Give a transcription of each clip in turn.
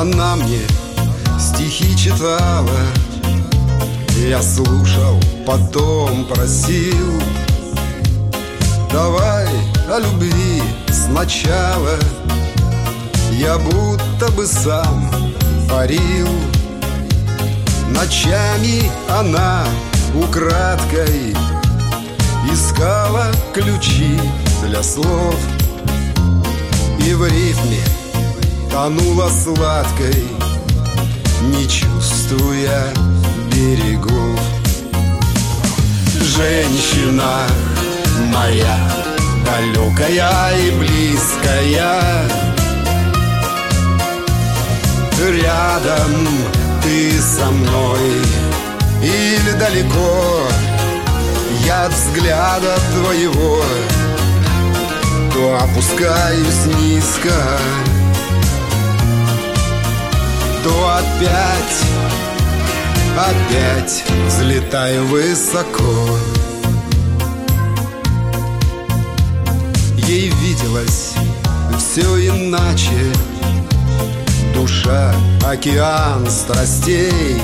Она мне стихи читала, я слушал, потом просил: давай о любви сначала. Я будто бы сам парил. Ночами она украдкой искала ключи для слов, и в рифме тонула сладкой, не чувствуя берегов. Женщина моя, далекая и близкая, рядом ты со мной или далеко, я от взгляда твоего то опускаюсь низко, то опять взлетаю высоко. Ей виделось все иначе, душа океан страстей.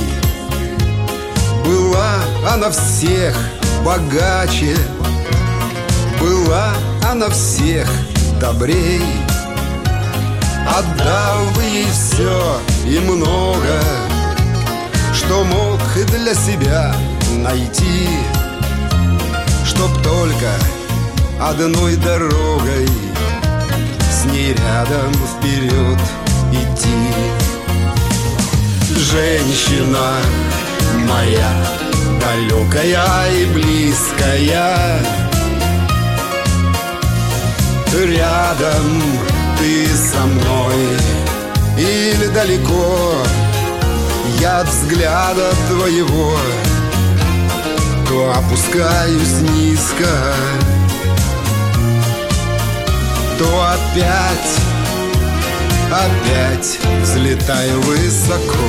Была она всех богаче, была она всех добрей. Отдал бы ей все и много, что мог для себя найти, чтоб только одной дорогой с ней рядом вперед идти. Женщина моя, далекая и близкая, рядом ты со мной или далеко, я от взгляда твоего то опускаюсь низко, то опять взлетаю высоко.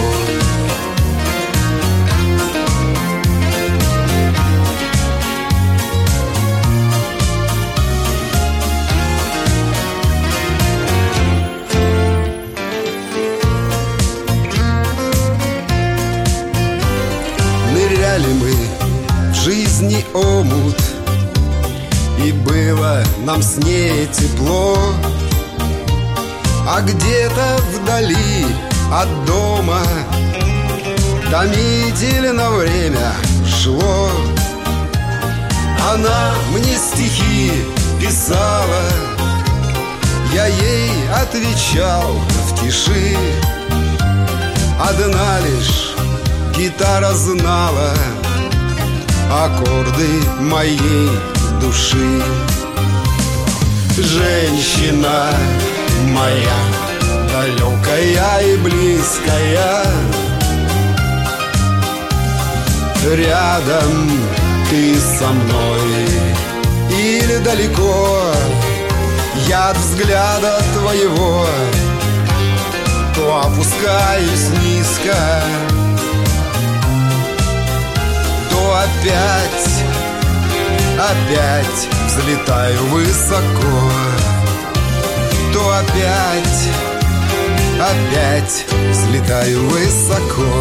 Ныряли мы в жизни омут, и было нам с ней тепло. А где-то вдали от дома томительно время шло. Она мне стихи писала, я ей отвечал в тиши. Одна лишь гитара знала аккорды моей души. Женщина моя, далекая и близкая, рядом ты со мной или далеко, я от взгляда твоего то опускаюсь низко, то опять взлетаю высоко, то опять взлетаю высоко.